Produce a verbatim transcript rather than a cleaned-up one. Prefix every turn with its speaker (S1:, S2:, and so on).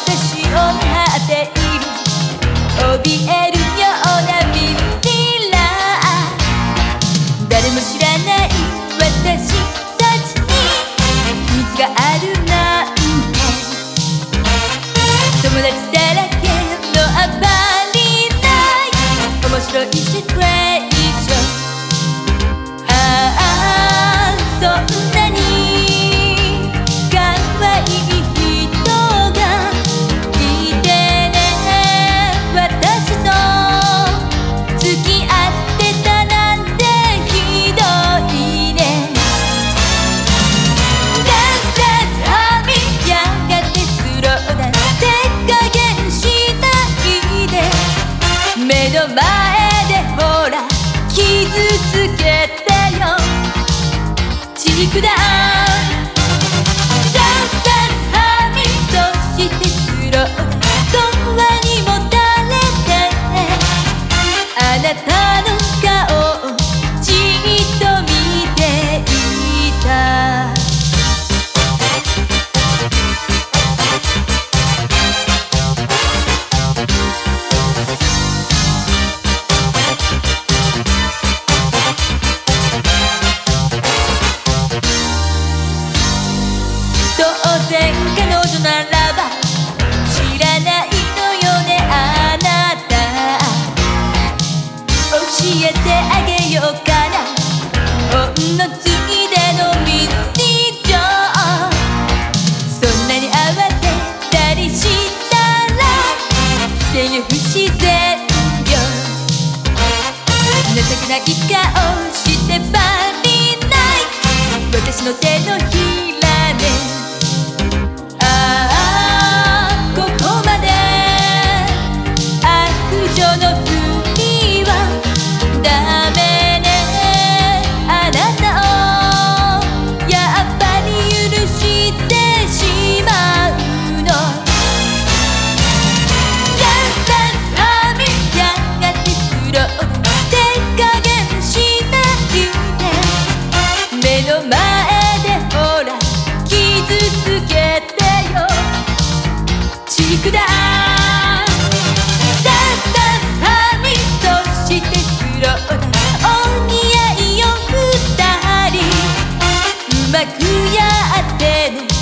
S1: 私を見張っている怯えるようなミステラー誰も知らない私たちに秘密があるなんて友達だらけの暴れない面白いシチュエーションああそんなに可愛い人がいてね私と付き合ってたなんてひどいねダンスダンスはみやがってスローダンス手加減しないで目の前でほら傷つけてよチークダウンダンスダンスはみそしてスローダンス童話にもたれてあなたの顔をじっと見ていた当然彼女ならば知らないのよねあなた教えてあげようかなほんのついでのミス日常そんなに慌てたりしたら危険よ不自然よ情けない顔してバリない私の手のひらで悪女のふりはダメねあなたをやっぱり許してしまうのダンスダンスはみやがってスロー手加減しないで目の前でほら傷つけてよチークダウンお似合いよ二人うまくやってね